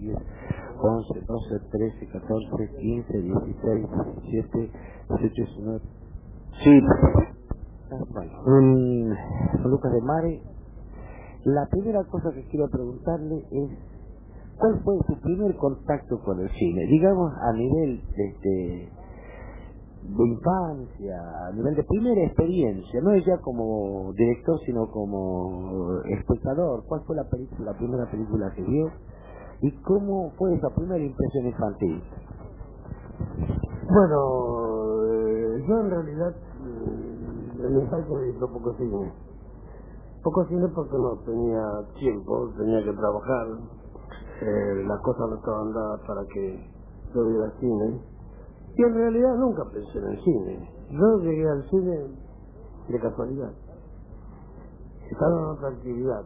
10, 11, 12, 13, 14, 15, 16, 17, 18, 19. Sí, bueno, Lucas de Mare. La primera cosa que quiero preguntarle es, ¿cuál fue su primer contacto con el cine? Digamos a nivel de infancia, a nivel de primera experiencia, no es ya como director sino como espectador. ¿Cuál fue la primera película que vio y cómo fue esa primera impresión infantil? Bueno, yo en realidad en mi infancia he visto poco cine. Poco cine porque no tenía tiempo, tenía que trabajar, las cosas no estaban dadas para que yo viera cine. Y en realidad nunca pensé en el cine. Yo llegué al cine de casualidad. Estaba en otra actividad.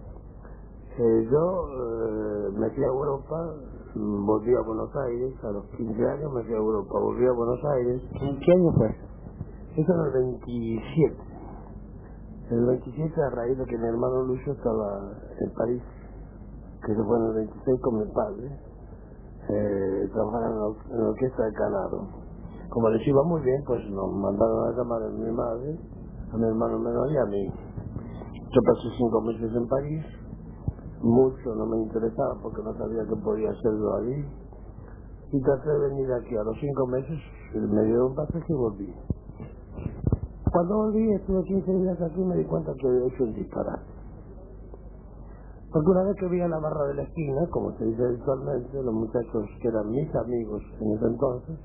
Yo me fui a Europa, volví a Buenos Aires, a los 15 años me fui a Europa, volví a Buenos Aires. ¿En qué año fue? Eso en el 27. En el 27, a raíz de que mi hermano Lucio estaba en París, que se fue en el 26 con mi padre, trabajaba en la orquesta de Canaro. Como les iba muy bien, pues nos mandaron a llamar a mi madre, a mi hermano menor y a mí. Yo pasé 5 meses en París, mucho no me interesaba porque no sabía qué podía hacer yo allí, y traté de venir aquí. A los 5 meses me dieron un pasaje y volví. Cuando volví, estuve 15 días aquí y me di cuenta que había hecho el disparate. Porque una vez que vi a la barra de la esquina, como se dice habitualmente, los muchachos que eran mis amigos en ese entonces,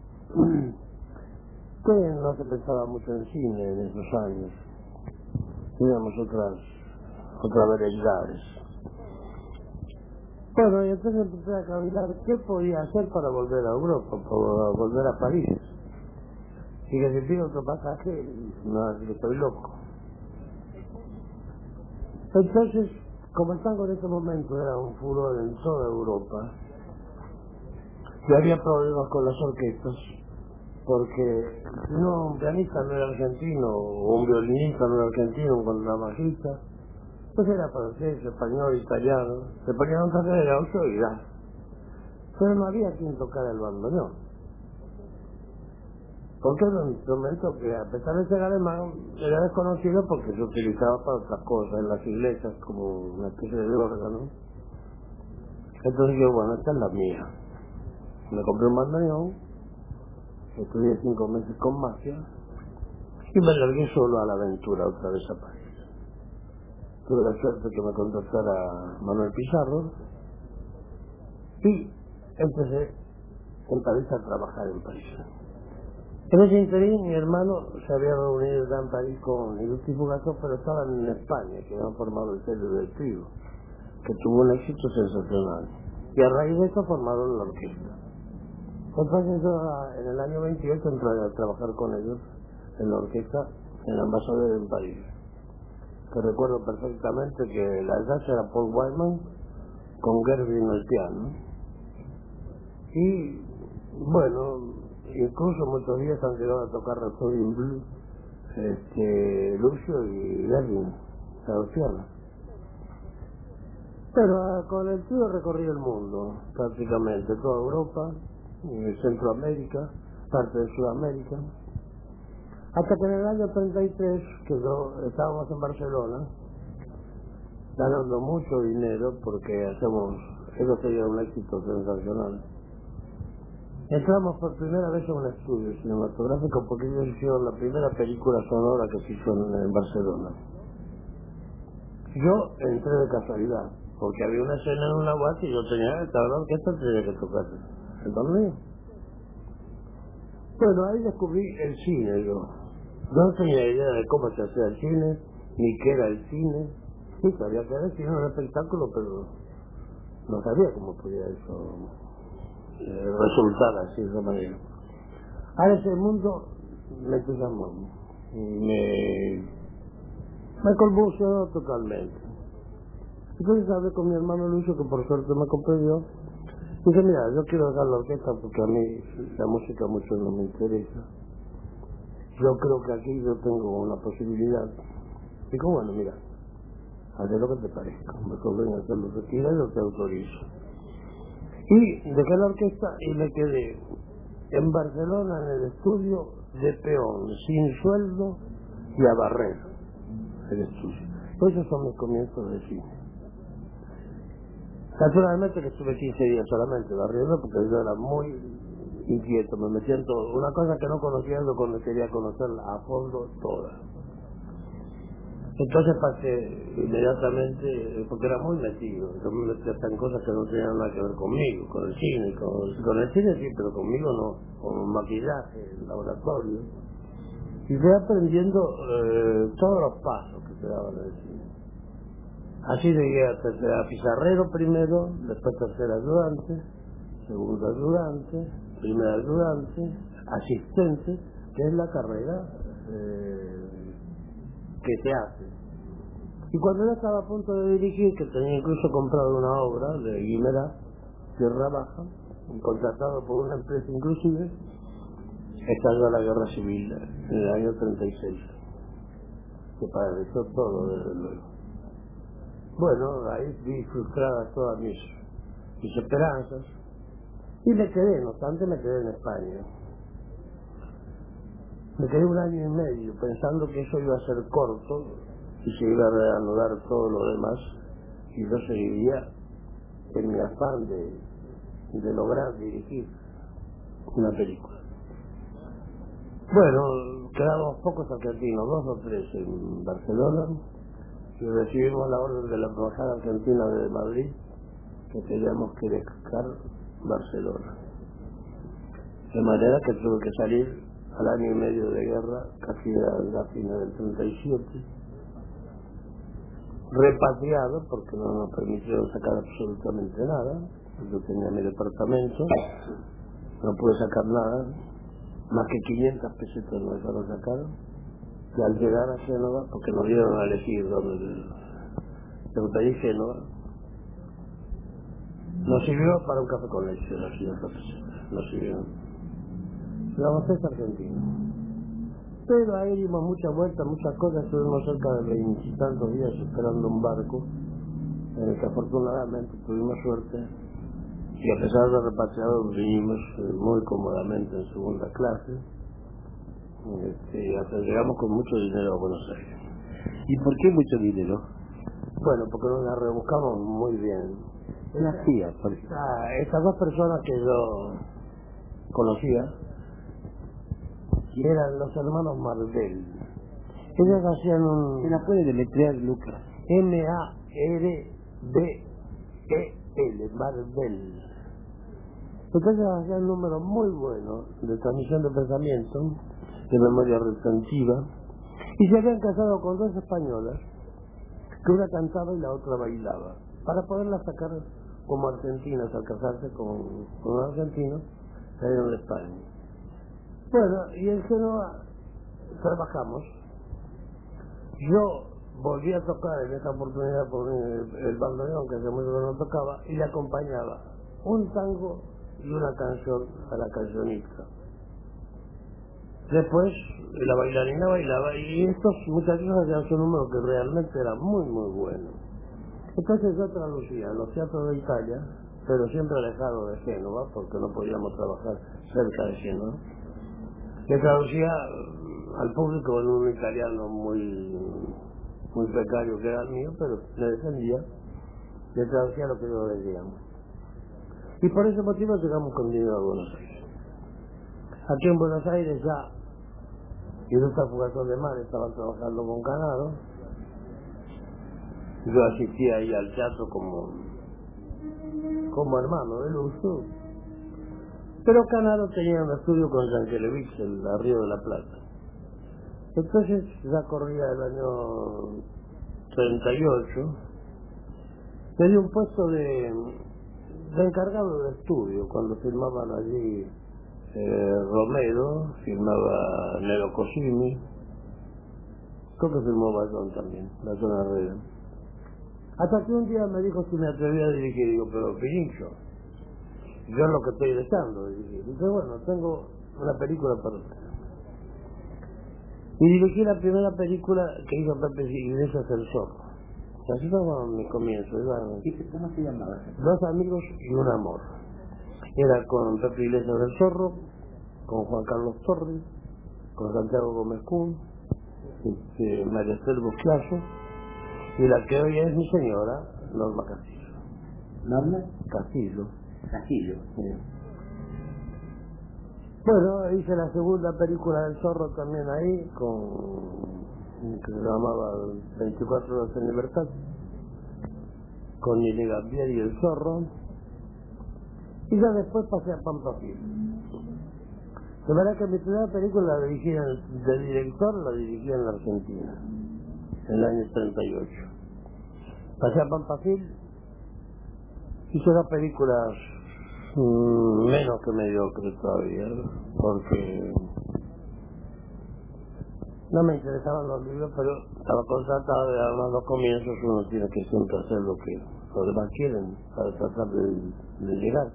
que no se pensaba mucho en cine en esos años, teníamos otras veredades. Bueno, y entonces empecé a cavilar qué podía hacer para volver a Europa, para volver a París. Y que si pido otro pasaje, no, que estoy loco. Entonces, como el tango en ese momento era un furor en toda Europa, y había problemas con las orquestas, porque si no, un pianista no era argentino, o un violinista no era argentino, un contrabajista, pues era francés, español, italiano, se ponían un traje de gaucho y ya. Pero no había quien tocara el bandoneón. Porque era un instrumento que, a pesar de ser alemán, era desconocido porque se utilizaba para otras cosas, en las iglesias, como una especie de órgano. Entonces yo, bueno, esta es la mía. Me compré un bandoneón, estudié 5 meses con magia, y me largué solo a la aventura otra vez a París. Tuve la suerte que me contactara Manuel Pizarro, y empecé en París a trabajar en París. En ese interín, mi hermano se había reunido ya en París con Ilustre Fugazo, pero estaban en España, que habían formado el Celio del Trigo, que tuvo un éxito sensacional. Y a raíz de eso formaron la orquesta. Entonces yo en el año 28 entré a trabajar con ellos en la orquesta, en el Ambassador en París. Que recuerdo perfectamente que la jazz era Paul Wyman con Gershwin en el piano. Y bueno, incluso muchos días han llegado a tocar Rhapsody in Blue, Lucio y Gershwin, al piano. Pero con el tío recorrí el mundo, prácticamente, toda Europa, Centroamérica, parte de Sudamérica, hasta que en el año 33, que estábamos en Barcelona, ganando mucho dinero, porque eso sería un éxito sensacional. Entramos por primera vez a un estudio cinematográfico porque ellos hicieron la primera película sonora que se hizo en Barcelona. Yo entré de casualidad, porque había una escena en una boate y yo tenía que saber que esto tenía que tocar el torneo. Bueno, ahí descubrí el cine yo. Yo no tenía idea de cómo se hacía el cine, ni qué era el cine. Sí, sabía que era el cine, un espectáculo, pero no sabía cómo podía eso resultar así de esa manera. A ese mundo me entusiasmó, me conmocionó totalmente. Entonces hablé con mi hermano Lucio, que por suerte me comprendió. Dije, mira, yo quiero dejar la orquesta porque a mí la música mucho no me interesa. Yo creo que aquí yo tengo una posibilidad. Digo, bueno, mira, haz lo que te parezca. Mejor ven a hacer lo que quieras y yo te autorizo. Y dejé la orquesta y me quedé en Barcelona en el estudio de peón, sin sueldo y a barrer el estudio. Pues esos son mis comienzos de cine. Naturalmente que estuve 15 días solamente barriendo porque yo era muy inquieto, me metía en todo. Una cosa que no conocía yo cuando quería conocerla a fondo toda. Entonces pasé inmediatamente, porque era muy metido, yo me metía hasta en cosas que no tenían nada que ver conmigo, con el cine, con el cine sí, pero conmigo no, con maquillaje, laboratorio. Y fui aprendiendo todos los pasos que se daban en el cine. Así llegué a pizarrero primero, después tercer ayudante, segundo ayudante, primer ayudante, asistente, que es la carrera que se hace. Y cuando yo estaba a punto de dirigir, que tenía incluso comprado una obra de Guimerá, Tierra Baja, y contratado por una empresa inclusive, estalló la guerra civil en el año 36, que paralizó todo desde luego. Bueno, ahí vi frustradas todas mis esperanzas, y me quedé, no obstante me quedé en España. Me quedé 1 año y medio pensando que eso iba a ser corto y se iba a reanudar todo lo demás y yo seguiría en mi afán de lograr dirigir una película. Bueno, quedamos pocos argentinos, 2 o 3 en Barcelona, y recibimos la orden de la Embajada Argentina de Madrid que teníamos que dejar Barcelona. De manera que tuve que salir al año y medio de guerra, casi a la final del 37, repatriado porque no nos permitieron sacar absolutamente nada. Yo tenía mi departamento, no pude sacar nada, más que 500 pesetas no dejaron sacar. Y al llegar a Génova, porque nos dieron a elegir donde yo pedí Génova, nos sirvió para un café con leche, las 500 pesetas, nos sirvieron. Digamos, es argentino. Pero ahí dimos muchas vueltas, muchas cosas, estuvimos cerca de 20 y tantos días esperando un barco, en el que afortunadamente tuvimos suerte, y a pesar de repatriados vinimos muy cómodamente en segunda clase, y hasta llegamos con mucho dinero a Buenos Aires. ¿Y por qué mucho dinero? Bueno, porque nos la rebuscamos muy bien. ¿Qué hacía? Estas 2 personas que yo conocía, y eran los hermanos Marvel. Ellos hacían un... ¿Se la puede deletrear, Lucas? M-A-R-B-E-L, Marvel. Entonces hacían números muy buenos de transmisión de pensamiento, de memoria retentiva, y se habían casado con 2 españolas, que una cantaba y la otra bailaba, para poderlas sacar como argentinas al casarse con un argentino, salieron de España. Bueno, y en Génova trabajamos. Yo volví a tocar en esa oportunidad por el bandoneón, que hace mucho que no tocaba, y le acompañaba un tango y una canción a la cancionista. Después la bailarina bailaba y estos muchachos hacían su número que realmente era muy muy bueno. Entonces yo traducía en los teatros de Italia, pero siempre alejado de Génova, porque no podíamos trabajar cerca de Génova. Le traducía al público en un italiano muy precario que era el mío, pero le defendía, le traducía lo que yo decía. Y por ese motivo llegamos con dinero a Buenos Aires. Aquí en Buenos Aires ya Irusta Fugazón de Mar estaban trabajando con Canaro. Yo asistía ahí al teatro como hermano de Lucio. Pero Canaro tenía un estudio con Yankelevich en la Río de la Plata. Entonces ya corría el año 38. Me dio un puesto de encargado de estudio cuando filmaban allí Romero, filmaba Nero Cosimi, creo que filmó Bayón también, Bayón Herrera. Hasta que un día me dijo si me atrevía a dirigir, digo, pero Pirincho, yo es lo que estoy deseando dirigir. Dice, bueno, tengo una película para usted. Y dirigí la primera película que hizo Pepe Iglesias, El Zorro. Así fue mi comienzo. ¿Cómo se llamaba? 2 amigos y un amor. Era con Pepe Iglesias del Zorro, con Juan Carlos Torres, con Santiago Gómez Kuhn, María Esther Bosquiazo, y la que hoy es mi señora, Norma Castillo. ¿Norma? Castillo. Castillo. Sí. Bueno, hice la segunda película del Zorro también ahí, que se llamaba 24 horas en libertad, con Nini Gambier y el Zorro, y ya después pasé a Pampafil. De manera que mi primera película la dirigí de director, la dirigí en la Argentina, en el año 38. Pasé a Pampafil, hice dos películas menos que mediocres todavía, porque no me interesaban los libros, pero estaba contratado y además los comienzos uno tiene que siempre hacer lo que los demás quieren para tratar de llegar.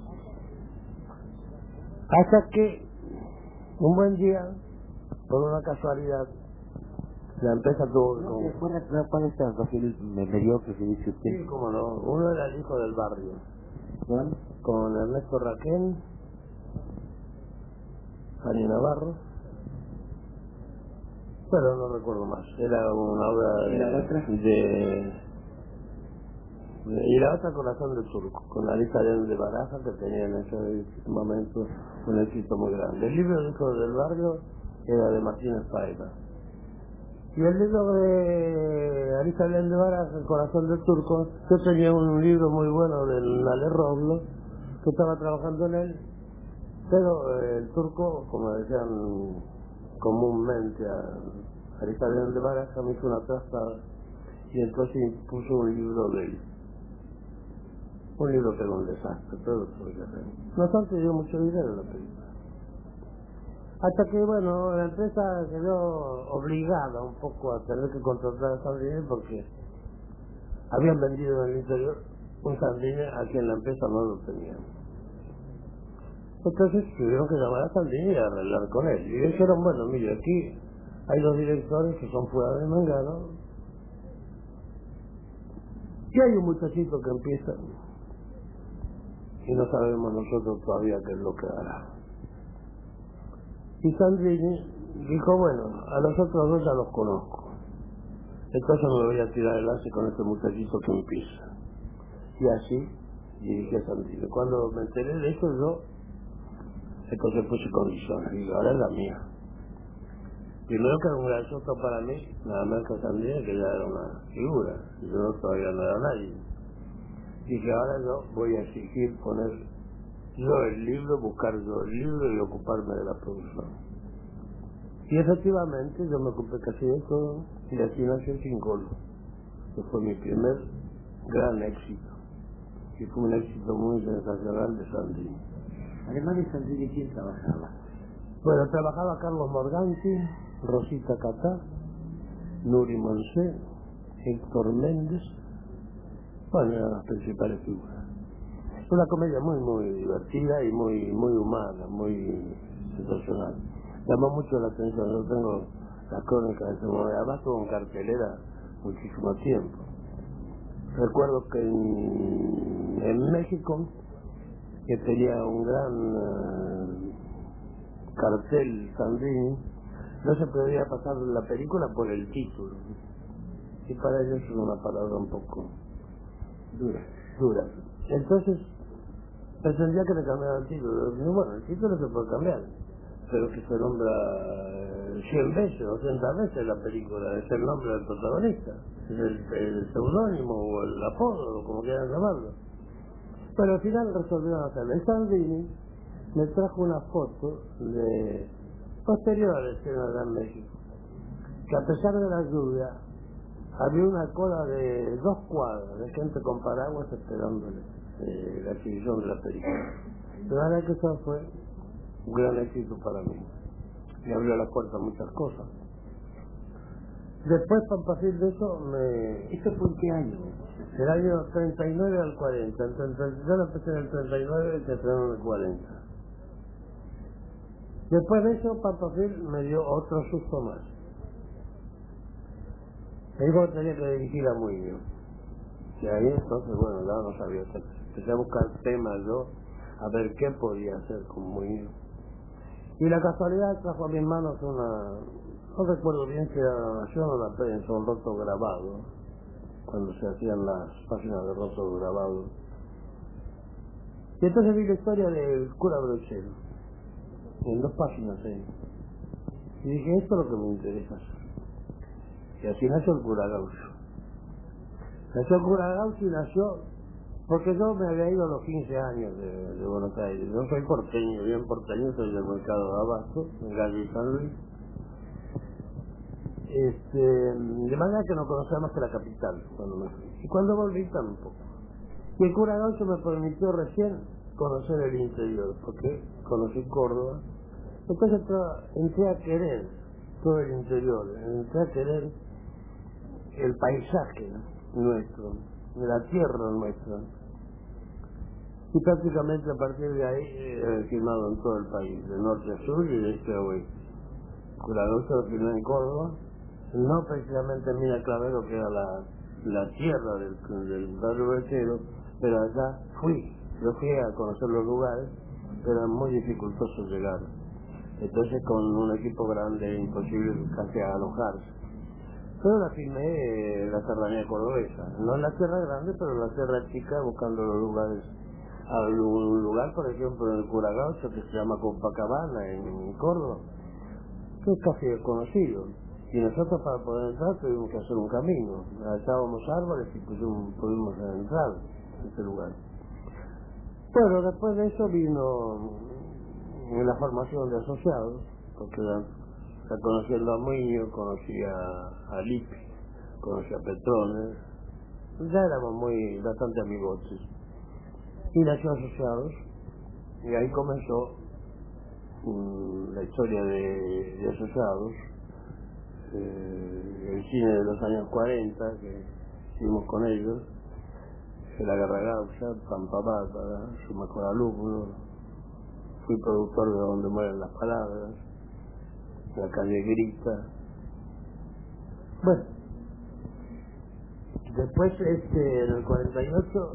Hasta que un buen día, por una casualidad, la empresa tuvo ¿No te acuerdas cuál es el perfil mediocre que dice usted? Sí, cómo no. Uno era el hijo del barrio, ¿Cuál? con Ernesto Raquel, Fanny Navarro, pero no recuerdo más. Era una obra ¿Y la otra? y la otra Corazón del Turco, con Alisa de Baraja, que tenía en ese momento un éxito muy grande. El libro del hijo del barrio era de Martínez Paiva. Y el libro de Alisa de Baraja, El Corazón del Turco, yo tenía un libro muy bueno del Nale Roblo, que estaba trabajando en él, pero el turco, como decían comúnmente a Alisa de Baraja, me hizo una trastada y entonces puso un libro de él. Un libro que era un desastre, todo lo que hacer. No obstante, dio mucho dinero en la película. Hasta que, bueno, la empresa quedó obligada un poco a tener que contratar a Sandrine porque habían vendido en el interior un Sandrine a quien la empresa no lo tenía. Entonces tuvieron que llamar a Sandrine y arreglar con él. Y dijeron, bueno, mire, aquí hay dos directores que son fuera de Mangano y hay un muchachito que empieza y no sabemos nosotros todavía qué es lo que hará. Y Sandrini dijo, bueno, a los otros dos ya los conozco, entonces me voy a tirar el lance con este muchachito que empieza. Y así dirigí a Sandrini. Cuando me enteré de eso, yo entonces puse condiciones, y ahora es la mía. Primero que era un gran susto para mí, nada más que Sandrini, que ya era una figura, y yo todavía no era nadie. Dije, ahora yo voy a exigir poner yo el libro, buscar yo el libro y ocuparme de la producción. Y efectivamente yo me ocupé casi de todo, y así nació Chingolo, que fue mi primer gran éxito, y fue un éxito muy sensacional de Sandrini. Además de Sandrini, ¿quién trabajaba? Bueno, trabajaba Carlos Morganti, Rosita Catá, Nuri Monsé, Héctor Méndez, bueno, eran las principales figuras. Una comedia muy divertida y muy humana, muy sensacional. Llamó mucho la atención. Yo tengo la crónica de ese momento. Además tuvo en cartelera muchísimo tiempo. Recuerdo que en México, que tenía un gran cartel Sandrini, no se podía pasar la película por el título. Y para ellos es una palabra un poco dura. Entonces pretendía que le cambiara el título. Digo, bueno, el título se puede cambiar, pero que se nombra 100 veces, 200 veces la película, es el nombre del protagonista, es el seudónimo o el apodo, o como quieran llamarlo. Pero al final resolvieron hacerlo. Y Sandrini me trajo una foto de posterior a la escena de en México, que a pesar de la lluvia había una cola de 2 cuadras de gente con paraguas esperándole la exhibición de la película. La verdad que eso fue un gran éxito para mí. Me abrió la puerta a muchas cosas. Después, para partir de eso, ¿Esto fue en qué año? del año 39 al 40. Yo lo empecé en el 39 y se estrenó en el 40. Después de eso, Pampafil me dio otro susto más. Me dijo que tenía que dirigir a Muñoz. Y ahí entonces, bueno, ya no sabía. Empecé a buscar temas yo, a ver qué podía hacer con Muñoz. Y la casualidad trajo a mis manos no recuerdo bien si era la Nación o la Prensa, un roto grabado, cuando se hacían las páginas de roto grabado. Y entonces vi la historia del cura Brochero, en 2 páginas ahí. Y dije, esto es lo que me interesa hacer. Y así nació el cura Gaucho. Nació el cura Gaucho y nació porque yo me había ido a los 15 años de Buenos Aires. Yo soy porteño, bien porteño, soy del mercado de Abasto, en Gallo y San Luis. De manera que no conocía más que la capital cuando me fui. Y cuando volví tampoco. Y el cura Gaucho me permitió recién conocer el interior, porque conocí Córdoba. Entonces entré a querer todo el interior, entré a querer el paisaje nuestro, la tierra nuestra. Y prácticamente a partir de ahí he filmado en todo el país, de norte a sur y de este a oeste. Cura Gaucho lo filmé en Córdoba, no precisamente en Mina Clavero, que era la tierra del barrio Brochero, pero allá yo fui a conocer los lugares, pero era muy dificultoso llegar. Entonces con un equipo grande, imposible casi alojarse. Pero la filmé la serranía cordobesa, no en la Sierra Grande, pero en la Sierra Chica, buscando los lugares. Hay un lugar, por ejemplo, en el Cura Gaucho, que se llama Copacabana, en Córdoba, que es casi desconocido. Y nosotros para poder entrar tuvimos que hacer un camino. Alzábamos árboles y pudimos entrar en ese lugar. Bueno, después de eso vino la formación de asociados, porque ya conociendo a Muñoz, conocí a Lipi, conocí a Petrones, ya éramos bastante amigotes. Y nació Asociados, y ahí comenzó la historia de Asociados, el cine de los años 40 que hicimos con ellos, La Guerra Gaucha, Pampa Bárbara, Su Mejor Alumno, fui productor de Donde Mueren las Palabras, La Calle Grita. Bueno, después en el 48...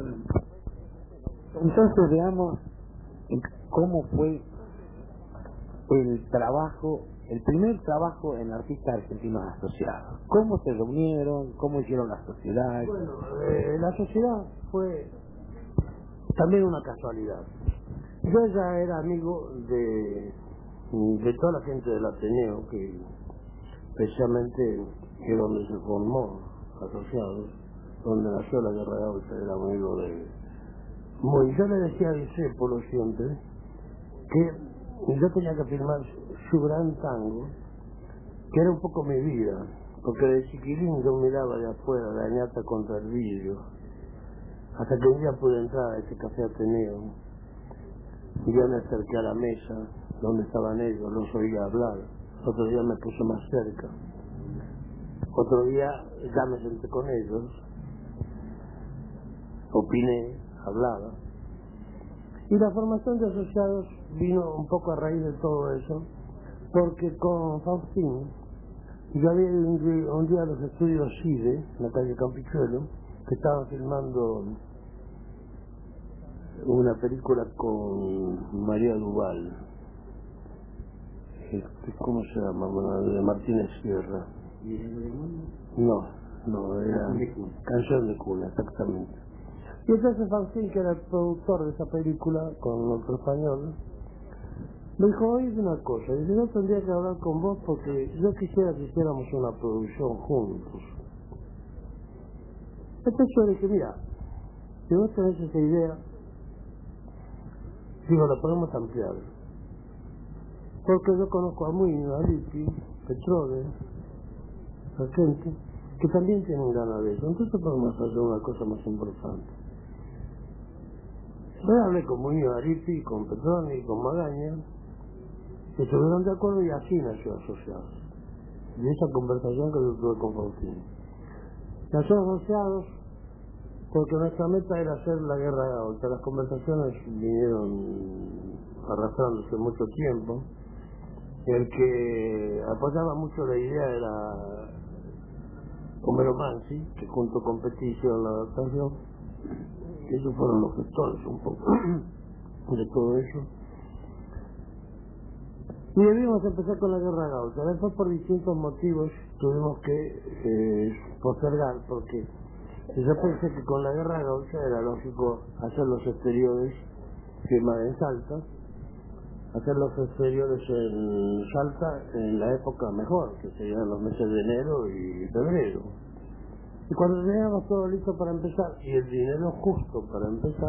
Entonces veamos cómo fue el trabajo, el primer trabajo en Artistas Argentinos Asociados. ¿Cómo se reunieron? ¿Cómo hicieron la sociedad? Bueno, la sociedad fue también una casualidad. Yo ya era amigo de toda la gente del Ateneo, que precisamente es donde se formó Asociados, donde nació la Guerra Gaucha, era amigo de... yo le decía a Discépolo siempre que yo tenía que filmar su gran tango, que era un poco mi vida, porque de chiquilín yo miraba de afuera la ñata contra el vidrio, hasta que un día pude entrar a ese café Ateneo, y ya me acerqué a la mesa donde estaban ellos, los oía hablar. Otro día me puse más cerca, otro día ya me senté con ellos, opiné, hablaba. Y la formación de asociados vino un poco a raíz de todo eso, porque con Faustín yo había ido un día a los estudios CIDE, en la calle Campichuelo, que estaban filmando una película con María Duval, ¿cómo se llama? Bueno, de Martínez Sierra. No, era Canción de Cuna, exactamente. Y entonces Faustín, que era el productor de esa película, con otro español, me dijo, oye, una cosa, dice, yo tendría que hablar con vos porque yo quisiera que hiciéramos una producción juntos. Entonces yo le dije, mira, si vos tenés esa idea, digo, la podemos ampliar. Porque yo conozco a Muñoz, a Lipi, Petrones, a gente que también tienen ganas de eso. Entonces podemos hacer una cosa más importante. Yo hablé con Muñoz, a Lipi, con Petrones y con Magaña, que estuvieron de acuerdo y así nació Asociados. Y esa conversación que yo tuve con Faustino. Nació Asociados porque nuestra meta era hacer la Guerra Gaucha. Las conversaciones vinieron arrastrándose mucho tiempo. El que apoyaba mucho la idea era Homero Mansi, que junto con Peticio en la adaptación, ellos fueron los gestores un poco. de todo eso. Y debíamos empezar con la guerra gaucha. Después, por distintos motivos, tuvimos que postergar, porque yo pensé que con la guerra gaucha era lógico hacer los exteriores firmar en Salta, hacer los exteriores en Salta en la época mejor, que serían los meses de enero y febrero. Y cuando teníamos todo listo para empezar, y el dinero justo para empezar,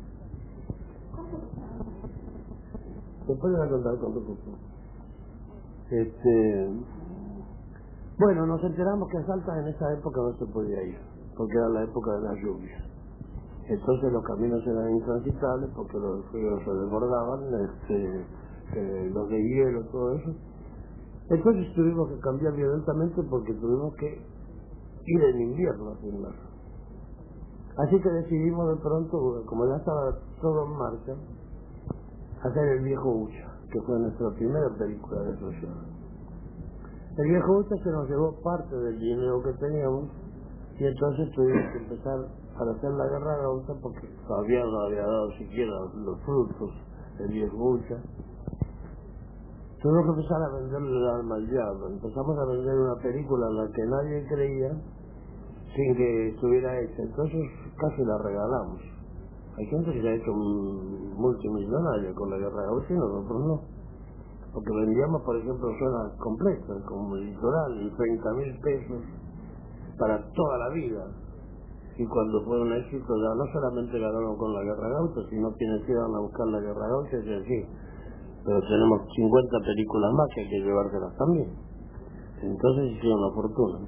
después les voy a contar cuánto costó. Bueno, nos enteramos que a Salta en esa época no se podía ir, porque era la época de las lluvias. Entonces los caminos eran intransitables porque los ríos se desbordaban, los de hielo, todo eso. Entonces tuvimos que cambiar violentamente porque tuvimos que ir en invierno a filmar. Así que decidimos de pronto, como ya estaba todo en marcha, hacer El Viejo Ucha, que fue nuestra primera película de explosión. El Viejo Ucha se nos llevó parte del dinero que teníamos y entonces tuvimos que empezar para hacer la guerra gaucha porque todavía no había dado siquiera los frutos del Viejo Ucha. Tuvimos que empezar a venderle el alma al diablo. Empezamos a vender una película en la que nadie creía sin que estuviera hecha. Entonces casi la regalamos. Hay gente que se ha hecho multimillonaria con la guerra gaucha y nosotros no. Porque vendíamos, por ejemplo, zonas completas, como el litoral, 30.000 pesos para toda la vida. Y cuando fue un éxito, ya no solamente ganaron con la guerra gaucha, sino quienes iban a buscar la guerra gaucha, es decir, pero tenemos 50 películas más que hay que llevárselas también. Entonces hicieron una fortuna.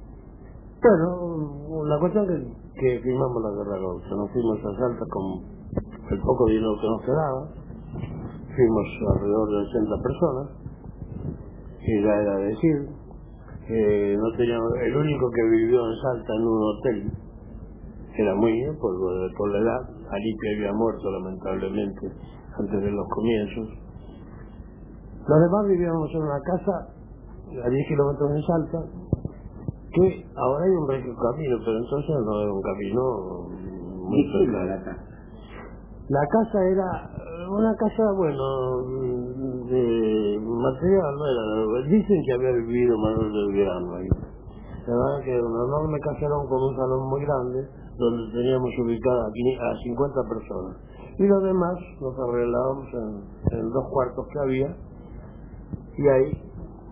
Bueno, la cuestión es que filmamos la guerra gaucha. Nos fuimos a Salta con el poco dinero que nos quedaba. Fuimos alrededor de 80 personas, que ya era decir, no teníamos, el único que vivió en Salta en un hotel, era muy bien por la edad. Alipe había muerto lamentablemente antes de los comienzos. Los demás vivíamos en una casa a 10 kilómetros de Salta, que ahora hay un regio camino, pero entonces no era un camino muy cercano. La casa era una casa, bueno, de material, no era, dicen que había vivido Manuel del Grano ahí. La verdad que era un enorme caserón con un salón muy grande, donde teníamos ubicadas a 50 personas. Y los demás nos arreglábamos en 2 cuartos que había, y ahí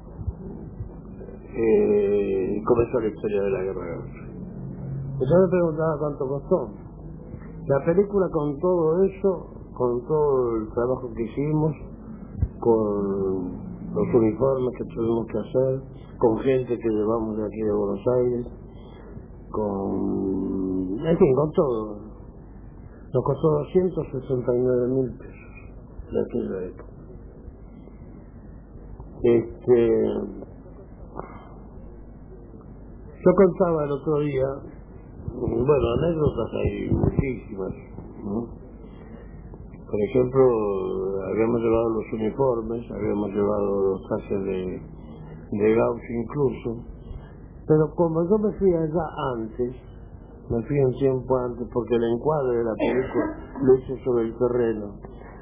comenzó la historia de la guerra gaucha. Yo me preguntaba cuánto costó. La película, con todo eso, con todo el trabajo que hicimos, con los uniformes que tuvimos que hacer, con gente que llevamos de aquí de Buenos Aires, en fin, con todo, nos costó 269.000 pesos de aquella época. Yo contaba el otro día, bueno, anécdotas hay muchísimas, ¿no? Por ejemplo, habíamos llevado los uniformes, habíamos llevado los trajes de gaucho incluso, pero como yo me fui allá antes, me fui un tiempo antes, porque el encuadre de la película lo hice sobre el terreno.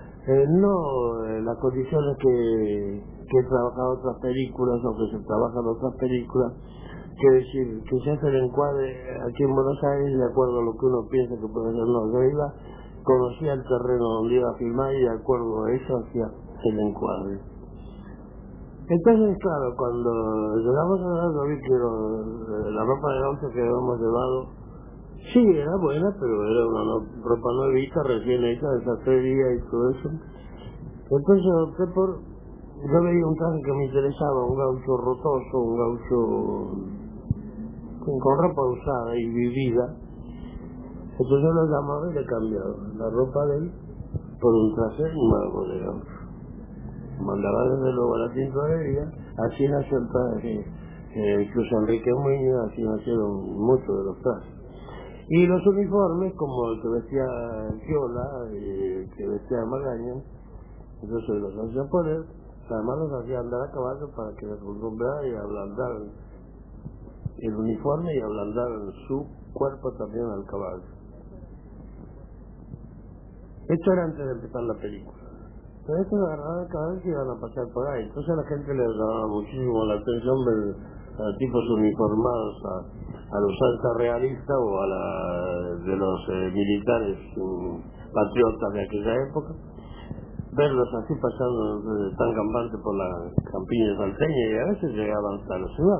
Las condiciones que he trabajado otras películas o que se trabajan otras películas, que decir, que se hace el encuadre aquí en Buenos Aires de acuerdo a lo que uno piensa que puede ser. No, yo conocía el terreno donde iba a filmar y de acuerdo a eso hacía el encuadre. Entonces, claro, cuando llegamos a ver, yo vi que la ropa de gaucho que habíamos llevado, sí, era buena, pero era una ropa nuevita, recién hecha de sastrería y todo eso. Entonces opté yo veía un traje que me interesaba, un gaucho rotoso, un gaucho con ropa usada y vivida. Entonces yo lo llamaba y le cambiaba la ropa de él por un traje nuevo de gaucho. Mandaba desde luego a la tintorería, así nació el traje que usa Enrique Muñoz, así nacieron muchos de los trajes. Y los uniformes, como el que vestía Piola y el que vestía Magaña, entonces los hacía poner, además los hacía andar a caballo para que se acostumbrara y ablandaran el uniforme y ablandaran su cuerpo también al caballo. Esto era antes de empezar la película. Pero esto lo agarraban cada vez que iban a pasar por ahí. Entonces a la gente le llamaba muchísimo la atención ver a tipos uniformados a la usanza realista o a la de los militares patriotas de aquella época. Verlos así pasando tan campante por la campiña salteña y a veces llegaban hasta la ciudad.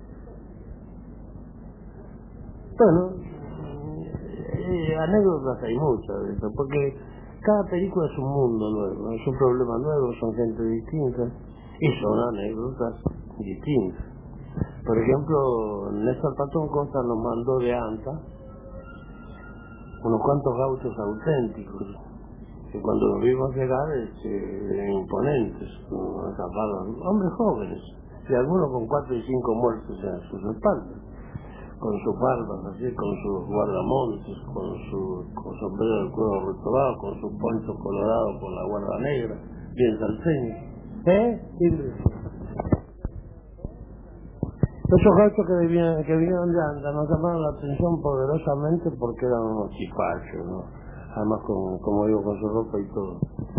Bueno, anécdotas hay muchas de eso, porque cada película es un mundo nuevo, es un problema nuevo, son gente distinta y son anécdotas distintas. Por ejemplo, Néstor Patón Costa nos mandó de Anta unos cuantos gauchos auténticos que cuando los vimos llegar eran imponentes, hombres jóvenes, y algunos con 4 y 5 muertos en sus espaldas, con sus barbas así, con sus guardamontes, con sombrero de cuero retobado, con sus ponchos colorados con la guarda negra, bien salteños. Esos gauchos que vinieron de Anda nos llamaron la atención poderosamente porque eran unos tipachos, ¿no? Además, como digo, con su ropa y todo.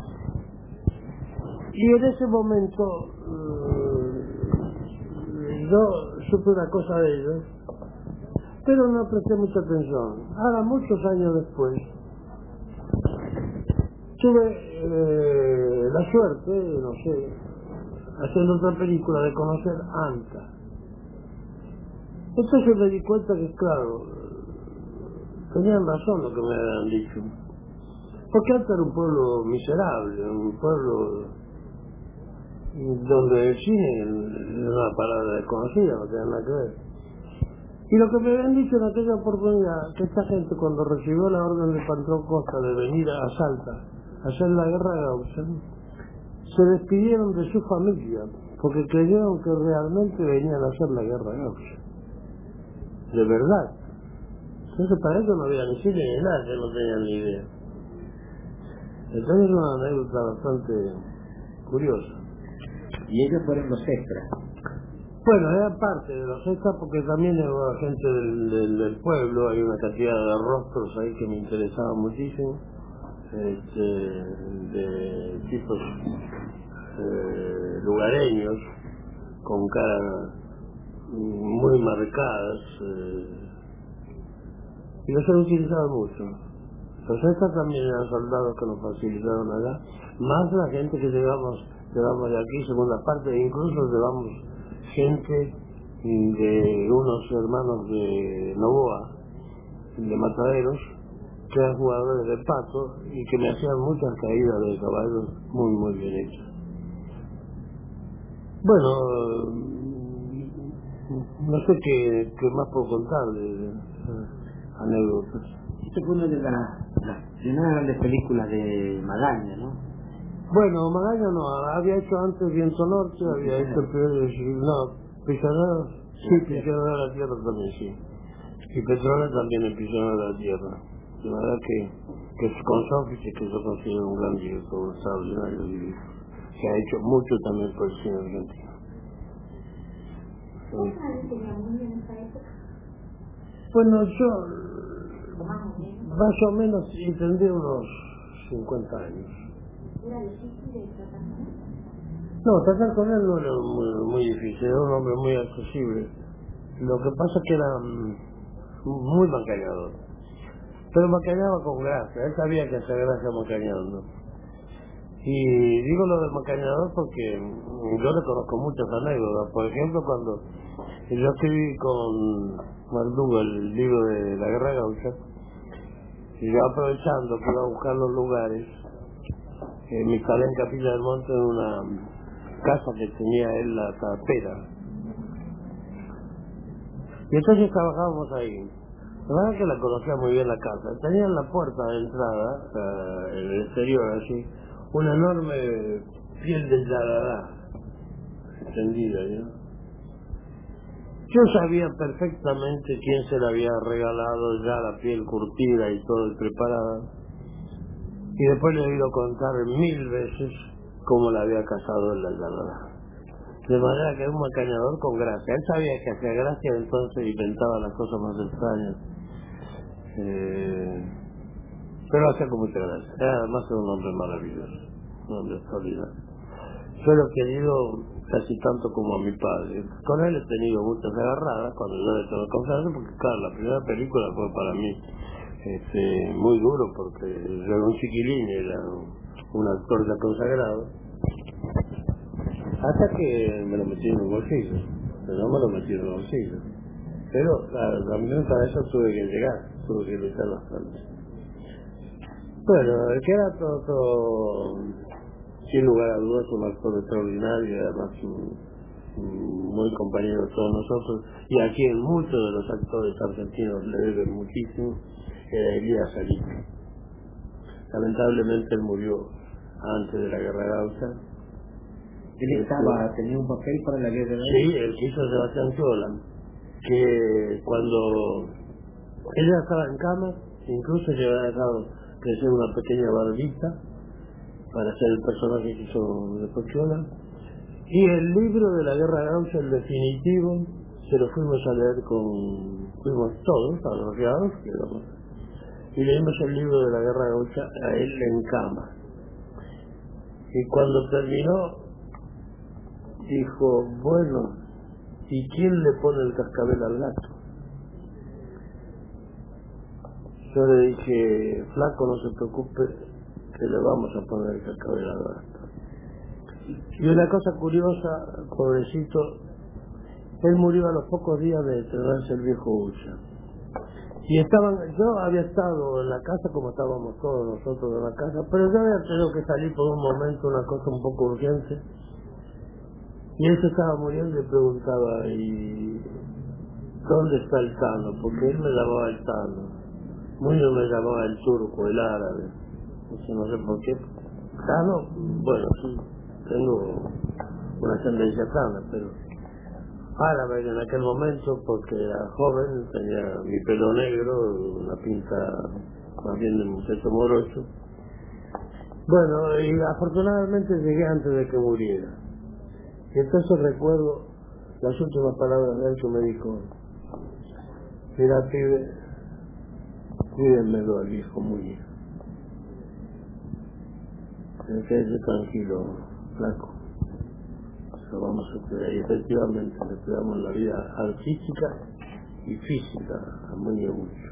Y en ese momento yo supe una cosa de ellos, pero no presté mucha atención. Ahora, muchos años después, tuve la suerte, no sé, haciendo otra película, de conocer Anta. Entonces me di cuenta que, claro, tenían razón lo que me habían dicho. Porque Anta era un pueblo miserable, un pueblo donde el cine era una palabra desconocida, no tenía nada que ver. Y lo que me habían dicho en aquella oportunidad, que esta gente cuando recibió la orden de Patrón Costa de venir a Salta a hacer la guerra gaucha, se despidieron de su familia, porque creyeron que realmente venían a hacer la guerra gaucha. De verdad. Entonces para eso no había ni cine ni nada, que no tenían ni idea. Entonces es una anécdota bastante curiosa. Y ellos fueron los extras. Bueno, era parte de los extras porque también era gente del pueblo, hay una cantidad de rostros ahí que me interesaban muchísimo, de tipos lugareños, con caras muy marcadas, y los he utilizado mucho. Los extras también eran soldados que nos facilitaron allá, más la gente que llevamos de aquí, segunda parte, e incluso llevamos gente de unos hermanos de Novoa, de Mataderos, que eran jugadores de pato y que me hacían muchas caídas de caballos muy bien hechas. Bueno, no sé qué más puedo contar de anécdotas. Esta fue una de las primeras grandes películas de Magaña, ¿no? Bueno, Magaña no, había hecho antes Viento Norte, había hecho Prisioneros, sí, Prisioneros de la Tierra también, sí. Y Petrona también el Prisionero de la Tierra. De verdad que es con Sófocles, que yo considero un gran director extraordinario y que ha hecho mucho también por el cine argentino. Bueno, yo más o menos tendría unos 50 años. ¿Era difícil de tratar con él? No, tratar con él no era muy difícil, era un hombre muy accesible. Lo que pasa es que era muy macañador. Pero macañaba con gracia, él sabía que hacía gracia macañando. Y digo lo del macañador porque yo le conozco muchas anécdotas. Por ejemplo, cuando yo escribí con Verdugo el libro de la Guerra Gaucha, y yo aprovechando que iba a buscar los lugares, me instalé en Capilla del Monte en una casa que tenía él, la tapera. Y entonces trabajábamos ahí. La verdad es que la conocía muy bien la casa. Tenía en la puerta de entrada, en el exterior así, una enorme piel de yarará extendida, ¿no? Yo sabía perfectamente quién se le había regalado ya la piel curtida y todo y preparada. Y después le he oído contar 1000 veces cómo la había cazado en la yarará. De manera que era un macañador con gracia. Él sabía que hacía gracia, entonces inventaba las cosas más extrañas. Pero hacía con mucha gracia. Además era un hombre maravilloso, un hombre extraordinario. Yo lo he querido casi tanto como a mi padre. Con él he tenido muchas agarradas cuando yo le tengo que confesar, porque claro, la primera película fue para mí muy duro, porque yo era un chiquilín, era un actor ya consagrado, hasta que me lo metí en un bolsillo. Pero no me lo metí en un bolsillo. Pero claro, también para eso tuve que llegar, tuve que luchar bastante. Bueno, el que era todo, sin lugar a dudas, un actor extraordinario y además muy compañero de todos nosotros, y a quien muchos de los actores argentinos le deben muchísimo, era Elías Salitre. Lamentablemente él murió antes de la Guerra Gaucha. Él tenía un papel para la Guerra Gaucha. Sí, el que hizo Sebastián Sola, que cuando ella estaba en cama, incluso le había dejado crecer una pequeña barbita para hacer el personaje que hizo de Pochuela, y el libro de la Guerra Gaucha, el definitivo, se lo fuimos a leer fuimos todos a los reados, y leímos el libro de la Guerra Gaucha a él en cama. Y cuando terminó, dijo, bueno, ¿y quién le pone el cascabel al gato? Yo le dije, flaco, no se preocupe, que le vamos a poner el cascabel al gato. Y una cosa curiosa, pobrecito, él murió a los pocos días de estrenarse El viejo Ulla. Y yo había estado en la casa como estábamos todos nosotros en la casa, pero yo había tenido que salir por un momento, una cosa un poco urgente. Y él se estaba muriendo y preguntaba, ¿y dónde está el Tano? Porque él me llamaba el Tano. Muñoz me llamaba el turco, el árabe. No sé por qué. Tano, bueno, sí, tengo una ascendencia tana, pero árabe en aquel momento, porque era joven, tenía mi pelo negro, una pinta más bien de muchacho morocho. Bueno, y afortunadamente llegué antes de que muriera. Y entonces recuerdo las últimas palabras de él que me dijo, mira, pibe, cuídenmelo al viejo Muñoz. Quédese tranquilo, flaco. Lo vamos a cuidar. Y efectivamente le cuidamos la vida artística y física a Muñoz mucho.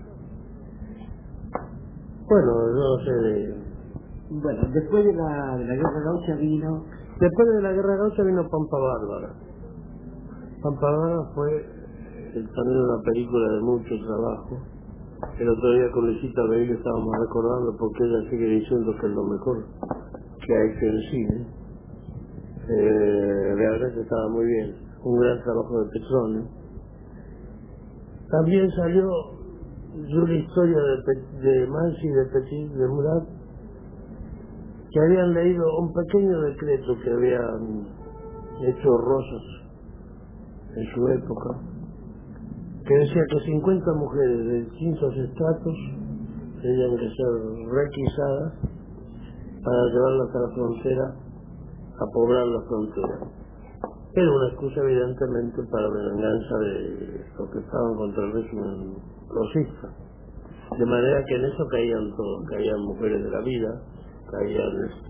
Bueno, yo no sé. Bueno, después de la Guerra Gaucha vino... Después de la Guerra Gaucha vino Pampa Bárbara. Pampa Bárbara fue también una película de mucho trabajo. El otro día con Luisita Beil estábamos recordando, porque ella sigue diciendo que es lo mejor que ha hecho el cine. Realmente estaba muy bien, un gran trabajo de Petrone. También salió una historia de Mansi, de Petit, de Murat, que habían leído un pequeño decreto que habían hecho Rosas en su época, que decía que 50 mujeres de distintos estratos tenían que ser requisadas para llevarlas a la frontera, a poblar la frontera. Era una excusa evidentemente para la venganza de los que estaban contra el régimen rosista. De manera que en eso caían todos, caían mujeres de la vida, caían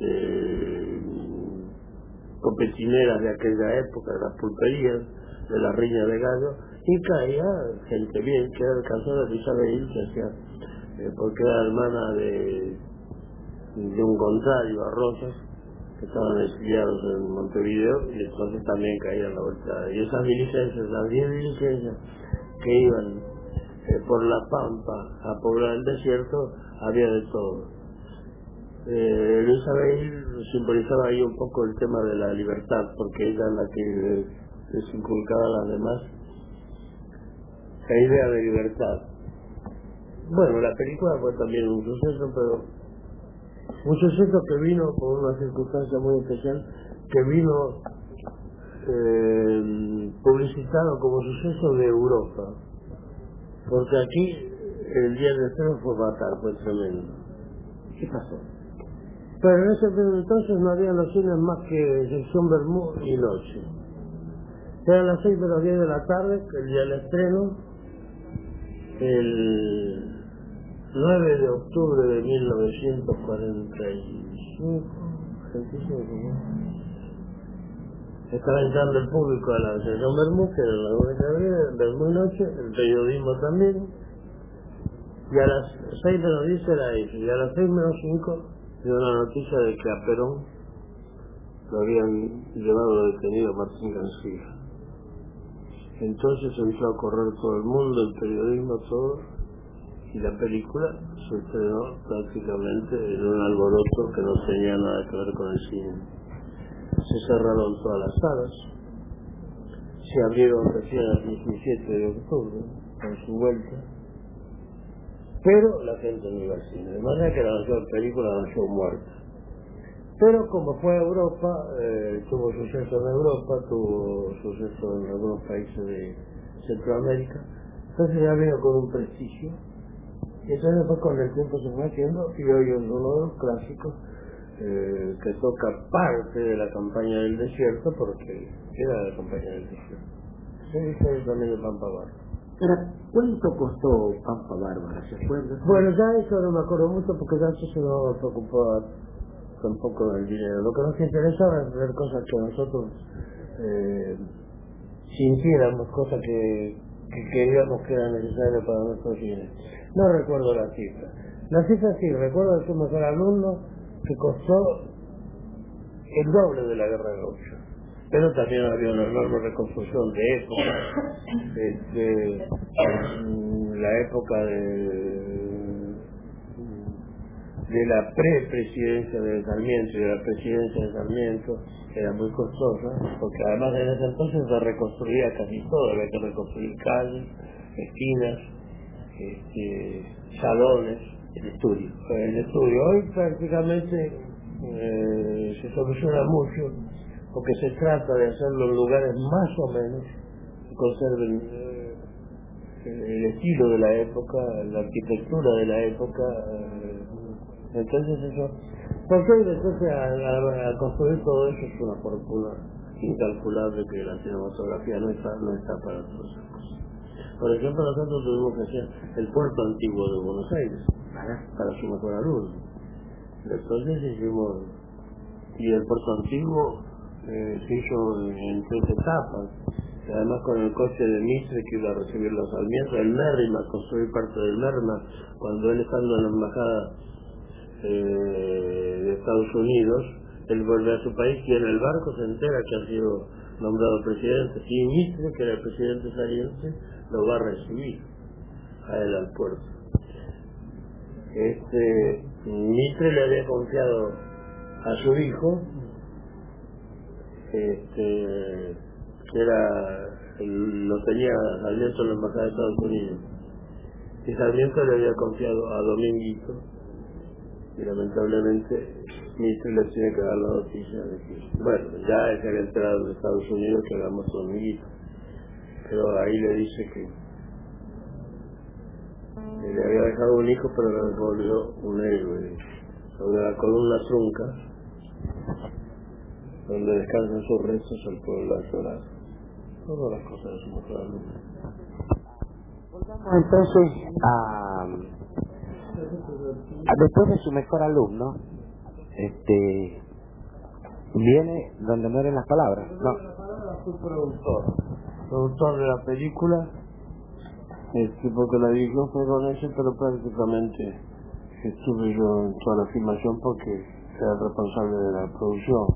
copetineras de aquella época, de las pulperías, de la riña de gallo, y caía gente bien, que era el caso de Isabel, que hacía, porque era hermana de un contrario a Rosas, que estaban exiliados en Montevideo, y entonces también caían la vuelta. Y esas diligencias, las 10 diligencias que iban por la Pampa a poblar el desierto, había de todo. Isabel simbolizaba ahí un poco el tema de la libertad, porque ella es la que les inculcaba a las demás la idea de libertad. Bueno, la película fue también un suceso, pero un suceso que vino por una circunstancia muy especial, que vino publicitado como suceso de Europa, porque aquí el día de estreno fue fatal, fue tremendo. ¿Qué pasó? Pero en ese entonces no había los cines más que sección Bermú y noche. Eran las 6 de las 10 de la tarde, el día del estreno. 9 de octubre de 1945, estaba entrando el público a la sesión Bermú, que era la única vez, Bermú noche, el periodismo también, y a las 6 menos 10 era eso, y a las 6 menos 5 dio una noticia de que a Perón lo habían llevado detenido a Martín García. Entonces empezó a correr todo el mundo, el periodismo, todo, y la película se estrenó prácticamente en un alboroto que no tenía nada que ver con el cine. Se cerraron todas las salas, se abrieron recién el 17 de octubre, con su vuelta, pero la gente no iba al cine, de manera que la mejor película nació muerta. Pero como fue a Europa, tuvo suceso en Europa, tuvo suceso en algunos países de Centroamérica, entonces ya vino con un prestigio, y entonces después con el tiempo se fue haciendo, y hoy es uno de los clásicos que toca parte de la campaña del desierto, porque era la campaña del desierto. Se dice también de Pampa Bárbara. Ahora, ¿cuánto costó Pampa Bárbara? ¿Se acuerda? Bueno, ya eso no me acuerdo mucho, porque ya eso se nos preocupó tampoco del dinero. Lo que nos interesaba es ver cosas que nosotros sintiéramos, cosas que queríamos que eran necesarias para nuestros cine. No recuerdo la cifra. La cifra sí, recuerdo que fuimos al alumno que costó el doble de la Guerra Gaucha. Pero también había una enorme reconstrucción de época, la época de la pre-presidencia de Sarmiento y de la presidencia de Sarmiento era muy costosa, porque además en ese entonces se reconstruía casi todo, había que reconstruir calles, esquinas, salones, el estudio. Hoy prácticamente se soluciona mucho, porque se trata de hacerlo en lugares más o menos que conserven el estilo de la época, la arquitectura de la época. Entonces eso, porque hoy después a construir todo eso es una fortuna incalculable que la cinematografía no está para todas esas cosas. Por ejemplo, nosotros tuvimos que hacer el puerto antiguo de Buenos Aires para su mejor alumno. Entonces hicimos, y el puerto antiguo se hizo en 3 etapas, y además con el coche de Mitre que iba a recibir los Sarmiento, el Merrima, construir parte del Merrima, cuando él estando en la embajada de Estados Unidos, él vuelve a su país y en el barco se entera que ha sido nombrado presidente, y Mitre, que era el presidente saliente, lo va a recibir a él al puerto. Mitre le había confiado a su hijo, que lo tenía Sarmiento en la embajada de Estados Unidos, y Sarmiento le había confiado a Dominguito, y lamentablemente Mitre le tiene que dar la noticia de que, bueno, ya él se había enterado de Estados Unidos que éramos Dominguito, pero ahí le dice que le había dejado un hijo, pero le volvió un héroe. Sobre la columna trunca, donde descansan sus restos, el pueblo a llorar. Todas las cosas de su mejor alumno. Volvamos entonces después de su mejor alumno, viene donde mueren las palabras. No. Fui productor de la película, porque la dirección fue con ese, pero prácticamente estuve yo en toda la filmación porque era el responsable de la producción.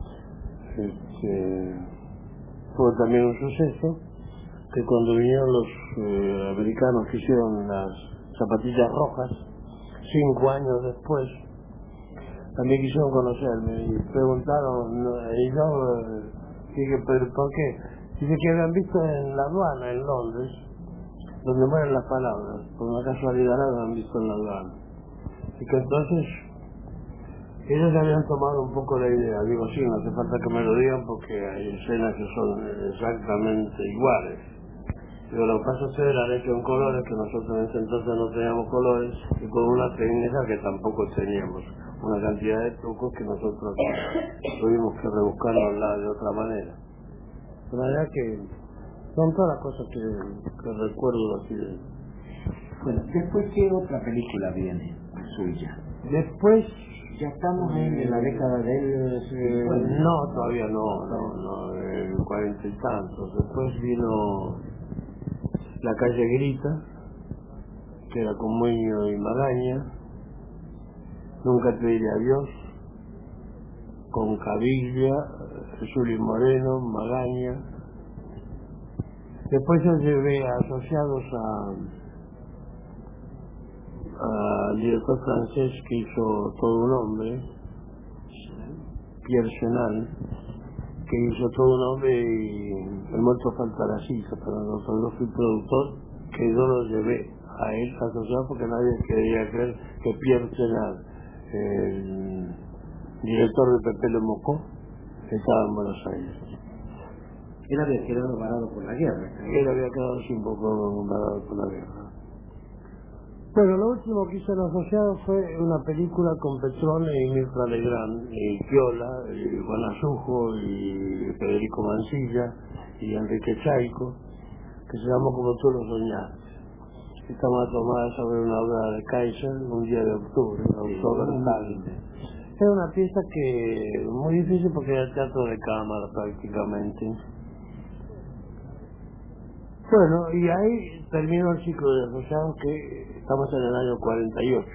Fue también un suceso que cuando vinieron los americanos que hicieron las zapatillas rojas, 5 años después, también quisieron conocerme y preguntaron, y yo dije, ¿pero por qué? Dice que habían visto en la aduana en Londres, donde mueren las palabras, por una casualidad la habían visto en la aduana. Y que entonces ellos habían tomado un poco la idea. Digo, sí, no hace falta que me lo digan porque hay escenas que son exactamente iguales. Digo, lo que pasa es que la han hecho en colores, que nosotros en ese entonces no teníamos colores, y con una técnica que tampoco teníamos, una cantidad de trucos que nosotros tuvimos que rebuscarlos de otra manera. De manera que son todas las cosas que recuerdo así de Bueno, después, ¿qué otra película viene suya? Después, Ya estamos en la década del 50. no, todavía no, en 40 y tantos. Después vino La calle Grita, que era con Muñoz y Magaña. Nunca te diré adiós, con Caviglia, Juli Moreno, Magaña. Después yo llevé asociados al director francés que hizo Todo un hombre, Pierre Chenal, que hizo Todo un hombre y El muerto falta la silla, pero nosotros fui productor, que yo lo llevé a él asociado porque nadie quería creer que Pierre Chenal, el director de Pepe Le Mocó, estaba en Buenos Aires. Él había quedado varado por la guerra. Él había quedado así un poco varado por la guerra. Bueno, lo último que hice en asociado fue una película con Petrone y Mirta Legrand, y Piola, y Juan Azujo, y Federico Mancilla, y Enrique Chaico, que se llamó Como tú lo soñaste. Estaba tomada sobre una obra de Kaiser, Un día de octubre, Era una pieza que muy difícil porque era teatro de cámara prácticamente. Bueno, y ahí terminó el ciclo de asociados, que estamos en el año 48.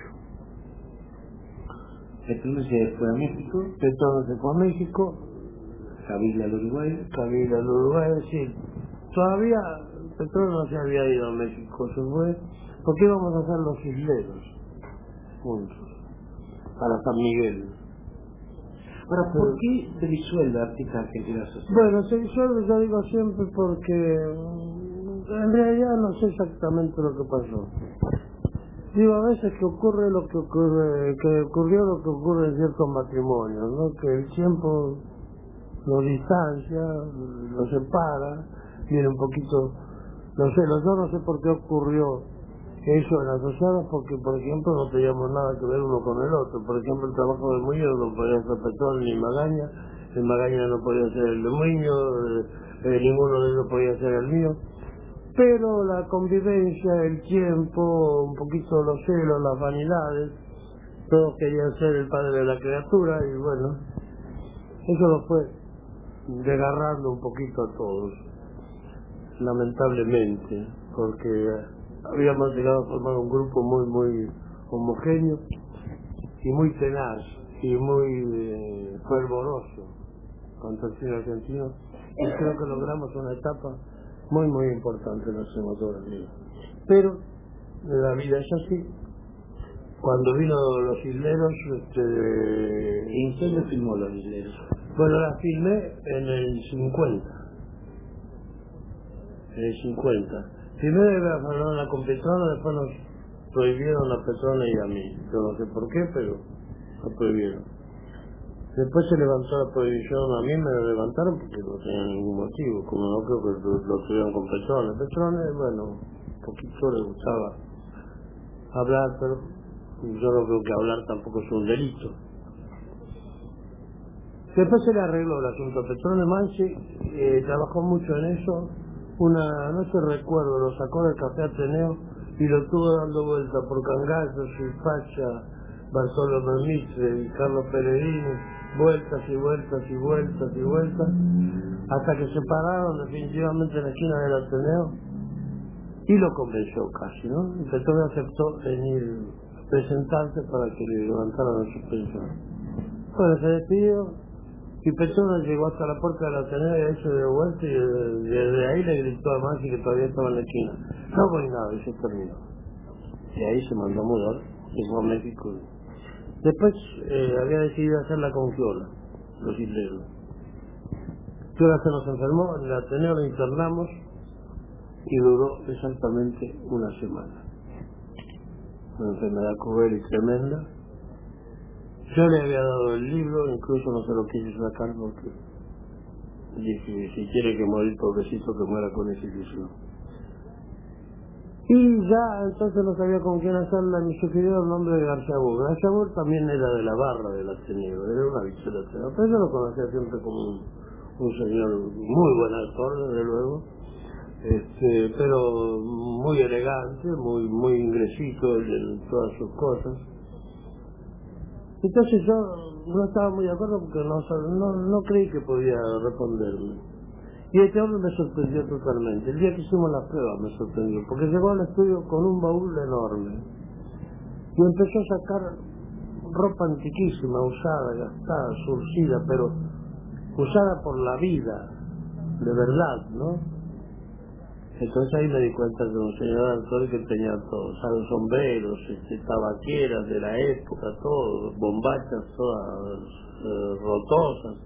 Petrone se fue a México. Petrone se fue a México. Caviglia al Uruguay. Caviglia al Uruguay, sí. Todavía Petrone no se había ido a México, se fue. Porque íbamos a hacer Los Isleros juntos, para San Miguel. Ahora, ¿por qué se disuelve Artistas Argentinos Asociados? Bueno, se disuelve, yo digo siempre, porque en realidad no sé exactamente lo que pasó. Digo a veces que ocurre lo que ocurre, que ocurrió lo que ocurre en ciertos matrimonios, ¿no? Que el tiempo lo distancia, lo separa, viene un poquito, no sé, yo no sé por qué ocurrió eso en asociados, porque por ejemplo no teníamos nada que ver uno con el otro. Por ejemplo, el trabajo de Muñoz no podía ser Petrone ni Magaña, el Magaña no podía ser el de Muñoz, ninguno de ellos podía ser el mío. Pero la convivencia, el tiempo, un poquito los celos, las vanidades, todos querían ser el padre de la criatura, y bueno, eso lo fue desgarrando un poquito a todos, lamentablemente, porque habíamos llegado a formar un grupo muy homogéneo y muy tenaz y muy fervoroso contra el cine argentino, y creo que logramos una etapa muy importante en la cinematografía. Pero la vida es así. Cuando vino Los Isleros, ¿En qué le filmó Los Isleros? bueno, la filmé en el 50. En el 50. Primero iba a hablar con Petrone, después nos prohibieron a Petrone y a mí. Yo no sé por qué, pero nos prohibieron. Después se levantó la prohibición, a mí me lo levantaron porque no tenía ningún motivo, como no creo que lo tuvieron con Petrone. Petrone, bueno, un poquito le gustaba hablar, pero yo no creo que hablar tampoco es un delito. Después se le arregló el asunto a Petrone. Mansi trabajó mucho en eso. Una noche recuerdo, lo sacó del Café Ateneo y lo tuvo dando vuelta por Cangallo, Silfacha, Bartolomé Mitre y Carlos Pellegrini, vueltas y vueltas y vueltas y vueltas, hasta que se pararon definitivamente en la esquina del Ateneo y lo convenció casi, ¿no? Y Petrone aceptó venir a presentarse para que le levantaran la suspensión. Bueno, se despidió y Petrone llegó hasta la puerta del Ateneo y ahí se dio vuelta y desde ahí le gritó a Mansi, que todavía estaba en la esquina: no voy nada, y se terminó. Y ahí se mandó a mudar, se fue a México. Después había decidido hacerla con Fiola, Los Isleros. Fiola se nos enfermó, en el Ateneo lo internamos y duró exactamente una semana. Una enfermedad cruel y tremenda. Yo le había dado el libro, incluso no se lo quise sacar porque dije, si quiere que morir pobrecito, que muera con esa ilusión. Y ya entonces no sabía con quién hacerla, me sugirió el nombre de García Burr. García Burr también era de la barra del Ateneo, era una bichuela, pero yo lo conocía siempre como un señor muy buen actor, desde luego, pero muy elegante, muy ingresito en todas sus cosas. Entonces yo no estaba muy de acuerdo porque no creí que podía responderme. Y este hombre me sorprendió totalmente. El día que hicimos la prueba me sorprendió, porque llegó al estudio con un baúl enorme y empezó a sacar ropa antiquísima, usada, gastada, surcida, pero usada por la vida, de verdad, ¿no? Entonces ahí me di cuenta que un señor actor que tenía todo, ¿sabes? Sombreros, tabaqueras de la época, todo, bombachas todas rotosas.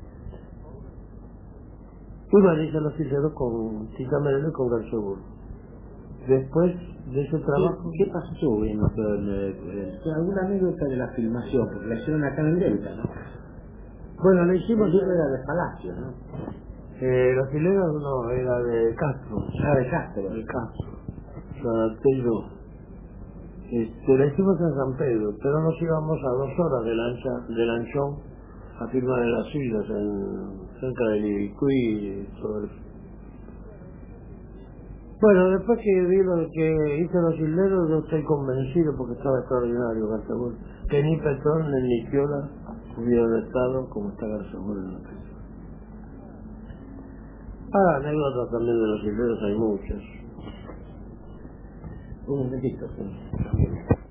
Y Marisa los hicieron con Tita Merelo y con García Burro. Después de ese trabajo... ¿Qué pasó alguna anécdota de la filmación? Porque la hicieron acá en el Delta, ¿no? Bueno, le hicimos... Era de Palacio, ¿no? Los hileros no, era de Castro. Ah, de Castro. De Castro. Lo adapté yo. La hicimos en San Pedro, pero nos íbamos a 2 horas de Lanchón a filmar en las islas, cerca de Ibicuí y todo eso. Bueno, después que vi lo que hice los hileros, yo estoy convencido, porque estaba extraordinario Garcebol, que ni Petrón ni Niquiola hubieran estado como está Garcebol en la pieza. Anécdotas también de los hileros hay muchas. Un momentito, sí.